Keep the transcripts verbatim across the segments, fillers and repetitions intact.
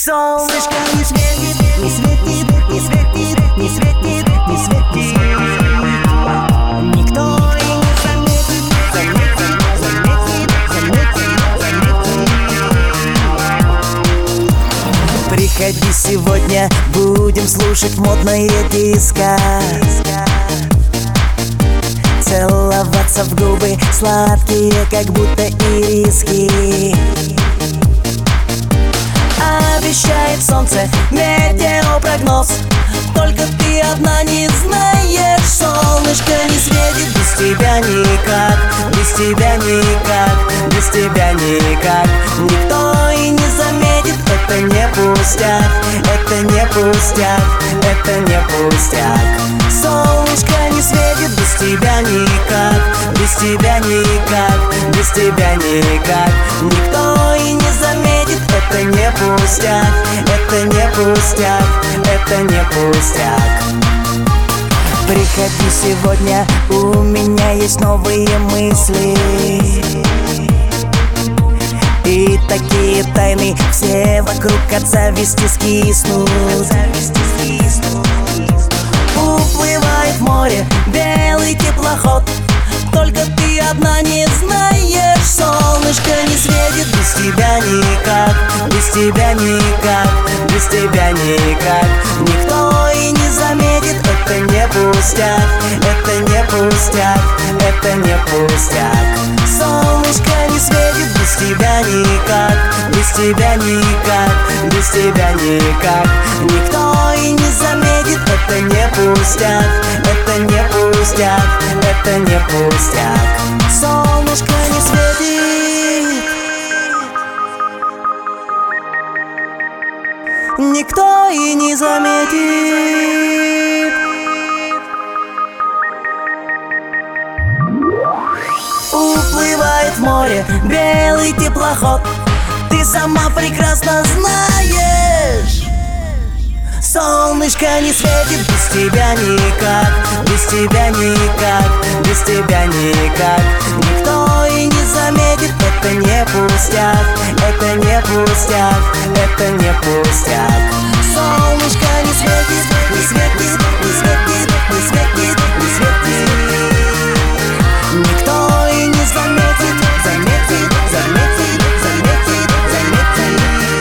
Солнышко не светит, не светит, не светит, не светит, не светит. Никто и не заметит, заметит, заметит, заметит, заметит. Приходи сегодня, будем слушать модное диско. Целоваться в губы сладкие, как будто ириски. Обещает солнце метеопрогноз, только ты одна не знаешь. Солнышко не светит без тебя никак, без тебя никак, без тебя никак. Никто и не заметит, это не пустяк, это не пустяк, это не пустяк. Солнышко не светит без тебя никак, без тебя никак, без тебя никак. Никто и не заметит, это не пустяк, это не пустяк, это не пустяк. Приходи сегодня, у меня есть новые мысли. И такие тайны, все вокруг от зависти скиснут. Уплывает в море белый теплоход, только ты одна не знаешь. Солнышко не светит без тебя никак, без тебя никак, без тебя никак. Никто и не заметит, это не пустяк, это не пустяк, это не пустяк. Солнышко не светит без тебя никак, без тебя никак, без тебя никак. Никто и не заметит, это не пустяк, это не пустяк, это не пустяк. Солнышко не светит, никто и не заметит. Уплывает в море белый теплоход, ты сама прекрасно знаешь. Солнышко не светит без тебя никак, без тебя никак, без тебя никак. Никто и не заметит, это не пустяк, это не пустяк, это не пустяк. Солнышко не светит, не светит, не светит, не светит, не светит. Никто и не заметит, заметит, заметит, заметит, заметит.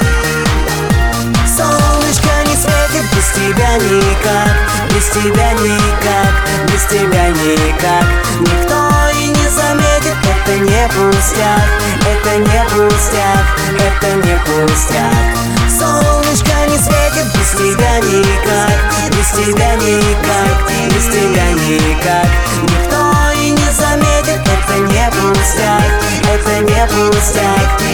Солнышко не светит без тебя никак, без тебя никак, без тебя никак. Никто и не заметит, это не пустяк, это не пустяк, это не пустяк. Солнышко не светит без тебя никак, без тебя никак, без тебя никак. Никто и не заметит, это не пустяк, это не пустяк,